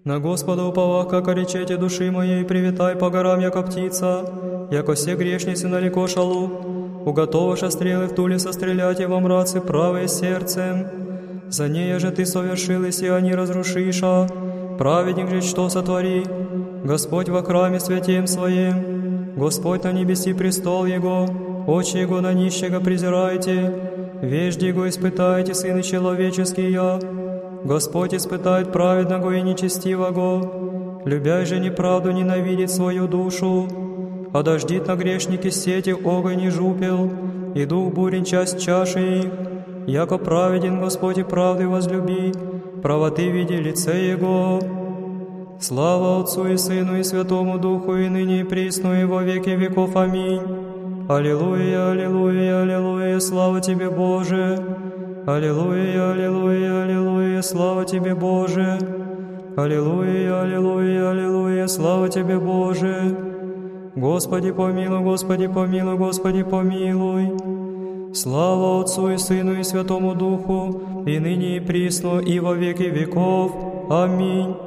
На Господа уповах, как речете души моей, привитай по горам, яко птица, яко все грешницы налеко шалу, уготоваша стрелы в туле сострелять и во мраце правое сердцем. За ней же ты совершил, и сия не разрушиша, праведник же что сотвори, Господь во храме святем своем, Господь на небеси престол Его, очи Его на нищего презирайте, вежди Его испытайте, сыны человеческие, Господь испытает праведного и нечестивого, любя же неправду ненавидит свою душу, а дождит на грешники сети огонь и жупел, и дух бурен часть чаши их, яко праведен Господь и правды возлюби, правоты види лице Его. Слава Отцу и Сыну и Святому Духу, и ныне и присно, и во веки веков. Аминь. Аллилуйя, аллилуйя, аллилуйя, слава Тебе, Боже! Аллилуйя, аллилуйя, аллилуйя, слава Тебе, Боже! Аллилуйя, аллилуйя, аллилуйя, слава Тебе, Боже! Господи помилуй, Господи помилуй, Господи помилуй! Слава Отцу и Сыну и Святому Духу, и ныне и присно, и во веки веков. Аминь.